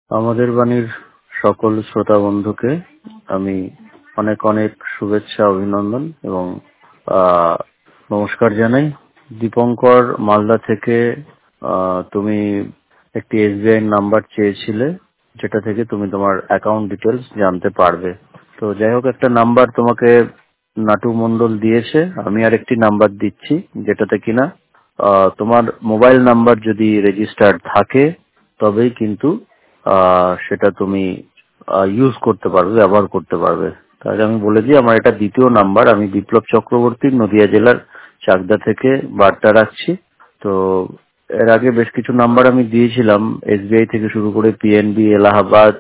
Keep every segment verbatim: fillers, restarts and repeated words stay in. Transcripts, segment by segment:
আমাদের বাণীর সকল শ্রোতা বন্ধুকে আমি অনেক অনেক শুভেচ্ছা অভিনন্দন এবং আহ, নমস্কার জানাই। দীপঙ্কর মালদা থেকে আহ, তুমি একটি এসবিআই নাম্বার চেয়েছিলে, যেটা থেকে তুমি তোমার অ্যাকাউন্ট ডিটেলস জানতে পারবে। তো যাই হোক, একটা নাম্বার তোমাকে নাটু মণ্ডল দিয়েছে, আমি আর একটি নাম্বার দিচ্ছি যেটাতে কিনা আহ, তোমার মোবাইল নাম্বার যদি রেজিস্টার্ড থাকে তবেই কিন্তু আহ, সেটা তুমি ইউজ করতে পারবে, ব্যবহার করতে পারবে। তাহলে আমি বলে দিই, আমার এটা দ্বিতীয় নাম্বার। আমি বিপ্লব চক্রবর্তী, নদিয়া জেলার চাকদা থেকে বার্তা রাখছি। তো এর আগে বেশ কিছু নাম্বার আমি দিয়েছিলাম, এসবিআই থেকে শুরু করে PNB, Allahabad,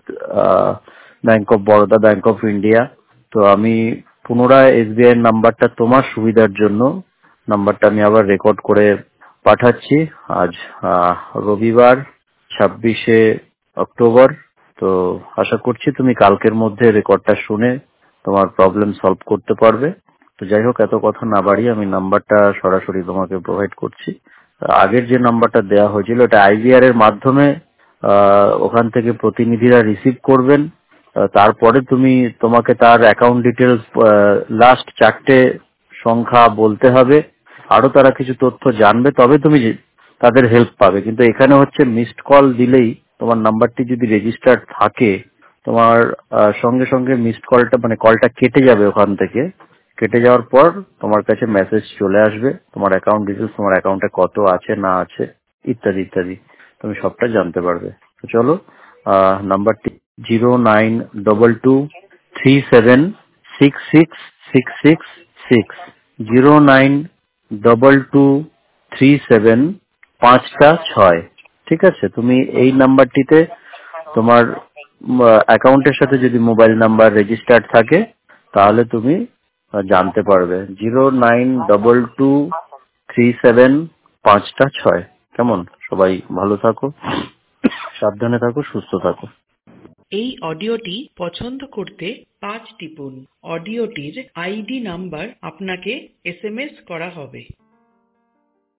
Bank of Baroda, Bank of India. তো আমি পুনরায় এসবিআই এর নাম্বারটা তোমার সুবিধার জন্য নাম্বারটা আমি আবার রেকর্ড করে পাঠাচ্ছি। আজ আহ, রবিবার ছাব্বিশে অক্টোবর। তো আশা করছি তুমি কালকের মধ্যে রেকর্ডটা শুনে তোমার প্রবলেম সলভ করতে পারবে। তো যাই হোক, এত কথা না বাড়িয়ে আমি নাম্বারটা সরাসরি তোমাকে প্রোভাইড করছি। আগের যে নাম্বারটা দেওয়া হয়েছিল এটা আইভিআর এর মাধ্যমে আহ, ওখান থেকে প্রতিনিধিরা রিসিভ করবেন। আহ, তারপরে তুমি তোমাকে তার অ্যাকাউন্ট ডিটেলস লাস্ট চারটে সংখ্যা বলতে হবে, আরো তারা কিছু তথ্য জানবে, তবে তুমি যে- তাদের হেল্প পাবে। কিন্তু এখানে হচ্ছে মিসড কল দিলেই তোমার নাম্বারটি যদি রেজিস্টার্ড থাকে, তোমার আহ, সঙ্গে সঙ্গে মিসড কলটা মানে কলটা কেটে যাবে। ওখান থেকে কেটে যাওয়ার পর তোমার কাছে মেসেজ চলে আসবে, তোমার অ্যাকাউন্ট ডিটেলস, তোমার অ্যাকাউন্টে কত আছে না আছে ইত্যাদি ইত্যাদি তুমি সবটা জানতে পারবে। তো চলো, আহ, নাম্বারটি zero nine double two three seven six six six six six zero nine double two three seven পাঁচটা ছয়। ঠিক আছে, তুমি এই নাম্বারটিতে তোমার অ্যাকাউন্টের সাথে যদি মোবাইল নাম্বার রেজিস্টার্ড থাকে তাহলে তুমি আহ, জানতে পারবে। Zero nine double two three seven পাঁচটা ছয়। কেমন? সবাই ভালো থাকো, সাবধানে থাকো, সুস্থ থাকো। এই অডিওটি পছন্দ করতে পাঁচ টিপুন। অডিওটির আইডি নাম্বার আপনাকে এসএমএস করা হবে।